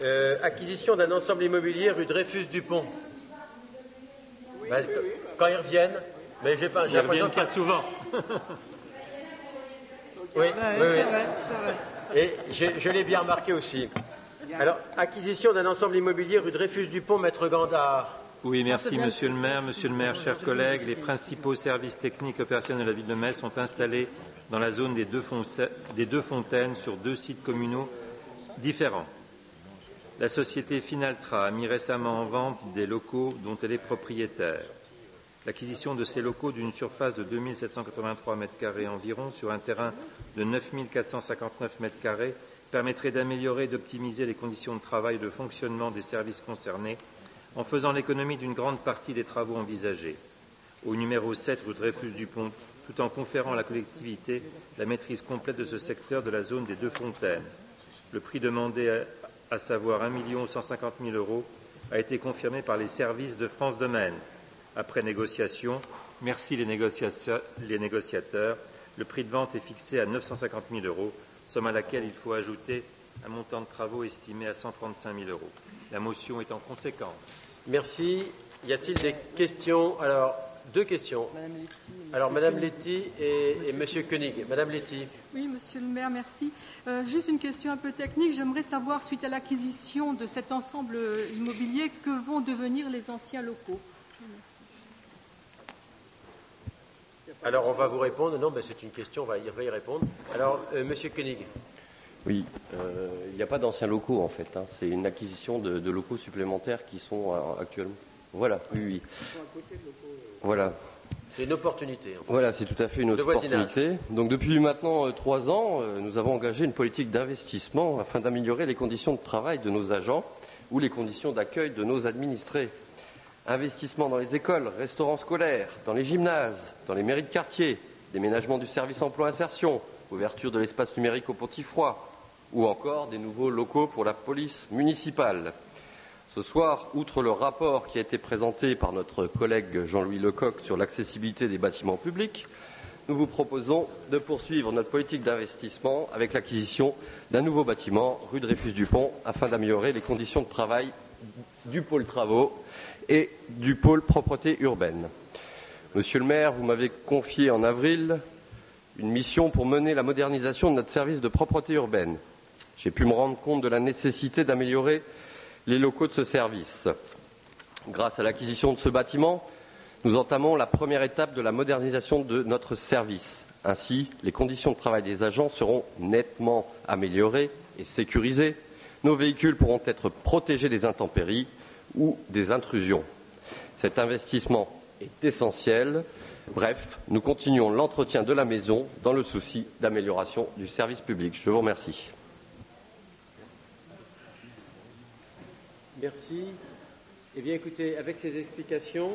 Acquisition d'un ensemble immobilier rue Dreyfus-Dupont. Oui, Ben, oui, oui. Quand ils reviennent, mais j'ai l'impression qu'il y a souvent. Oui, Ouais, oui, oui. c'est vrai. Et je l'ai bien remarqué aussi. Alors, acquisition d'un ensemble immobilier rue Dreyfus-Dupont, Maître Gandard. Oui, merci Monsieur le maire. Monsieur le maire, chers collègues, les principaux services techniques opérationnels de la ville de Metz sont installés dans la zone des deux fontaines sur 2 sites communaux différents. La société Finaltra a mis récemment en vente des locaux dont elle est propriétaire. L'acquisition de ces locaux d'une surface de 2 783 m² environ sur un terrain de 9 459 m² permettrait d'améliorer et d'optimiser les conditions de travail et de fonctionnement des services concernés en faisant l'économie d'une grande partie des travaux envisagés. Au numéro 7 rue Dreyfus-Dupont, tout en conférant à la collectivité la maîtrise complète de ce secteur de la zone des deux fontaines. Le prix demandé, à savoir 1 150 000 €, a été confirmé par les services de France Domaine. Après négociation, merci les négociateurs, le prix de vente est fixé à 950 000 €, somme à laquelle il faut ajouter un montant de travaux estimé à 135 000 €. La motion est en conséquence. Merci. Y a-t-il des questions? Alors, 2 questions. Madame Letty et Monsieur Koenig. Madame Letty. Oui, Monsieur le maire, merci. Juste une question un peu technique. J'aimerais savoir, suite à l'acquisition de cet ensemble immobilier, que vont devenir les anciens locaux? Alors, on va vous répondre. Non, mais c'est une question, on va y répondre. Alors, Monsieur Koenig. Oui, il n'y a pas d'anciens locaux en fait. Hein. C'est une acquisition de locaux supplémentaires qui sont actuellement. Voilà, oui. Voilà. C'est une opportunité. En fait. Voilà, c'est tout à fait une autre opportunité. Donc depuis maintenant 3 ans, nous avons engagé une politique d'investissement afin d'améliorer les conditions de travail de nos agents ou les conditions d'accueil de nos administrés. Investissement dans les écoles, restaurants scolaires, dans les gymnases, dans les mairies de quartier, déménagement du service emploi-insertion, ouverture de l'espace numérique au Petit-Froid, ou encore des nouveaux locaux pour la police municipale. Ce soir, outre le rapport qui a été présenté par notre collègue Jean-Louis Lecoq sur l'accessibilité des bâtiments publics, nous vous proposons de poursuivre notre politique d'investissement avec l'acquisition d'un nouveau bâtiment rue Dreyfus-Dupont afin d'améliorer les conditions de travail du pôle travaux et du pôle propreté urbaine. Monsieur le maire, vous m'avez confié en avril une mission pour mener la modernisation de notre service de propreté urbaine. J'ai pu me rendre compte de la nécessité d'améliorer les locaux de ce service. Grâce à l'acquisition de ce bâtiment, nous entamons la première étape de la modernisation de notre service. Ainsi, les conditions de travail des agents seront nettement améliorées et sécurisées. Nos véhicules pourront être protégés des intempéries ou des intrusions. Cet investissement est essentiel. Bref, nous continuons l'entretien de la maison dans le souci d'amélioration du service public. Je vous remercie. Merci. Eh bien, écoutez, avec ces explications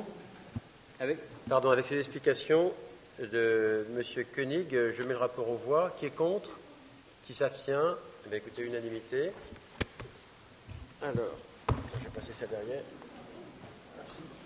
de M. Koenig, je mets le rapport aux voix. Qui est contre? Qui s'abstient? Eh bien, écoutez, unanimité. Alors, je vais passer ça derrière. Merci.